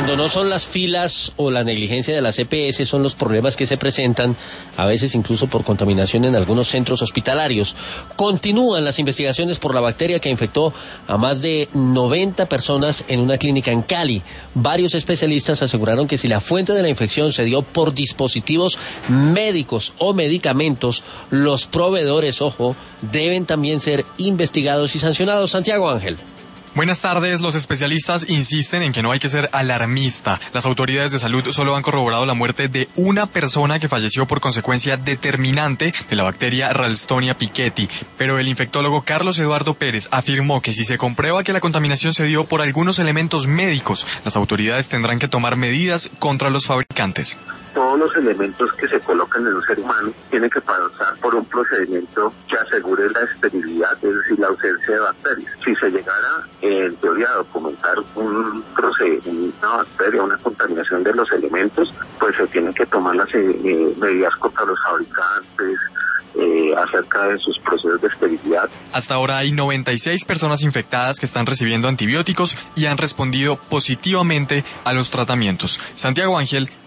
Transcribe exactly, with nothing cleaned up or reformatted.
Cuando no son las filas o la negligencia de las E P S, son los problemas que se presentan, a veces incluso por contaminación en algunos centros hospitalarios. Continúan las investigaciones por la bacteria que infectó a más de noventa personas en una clínica en Cali. Varios especialistas aseguraron que si la fuente de la infección se dio por dispositivos médicos o medicamentos, los proveedores, ojo, deben también ser investigados y sancionados. Santiago Ángel. Buenas tardes. Los especialistas insisten en que no hay que ser alarmista. Las autoridades de salud solo han corroborado la muerte de una persona que falleció por consecuencia determinante de la bacteria Ralstonia piqueti. Pero el infectólogo Carlos Eduardo Pérez afirmó que si se comprueba que la contaminación se dio por algunos elementos médicos, las autoridades tendrán que tomar medidas contra los fabricantes. Todos los elementos que se colocan en un ser humano tienen que pasar por un procedimiento que asegure la esterilidad, es decir, la ausencia de bacterias. Si se llegara, en teoría, a documentar un procedimiento, una bacteria, una contaminación de los elementos, pues se tienen que tomar las eh, medidas contra los fabricantes, Eh, acerca de sus procesos de esterilidad. Hasta ahora hay noventa y seis personas infectadas que están recibiendo antibióticos y han respondido positivamente a los tratamientos. Santiago Ángel,